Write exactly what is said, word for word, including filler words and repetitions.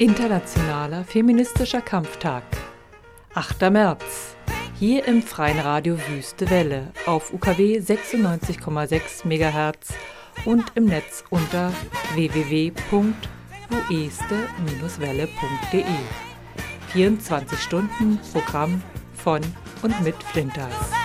Internationaler feministischer Kampftag. achter März. Hier im Freien Radio Wüste Welle auf U K W sechsundneunzig Komma sechs Megahertz und im Netz unter w w w punkt ueste Bindestrich welle punkt de. vierundzwanzig Stunden Programm von und mit Flinters.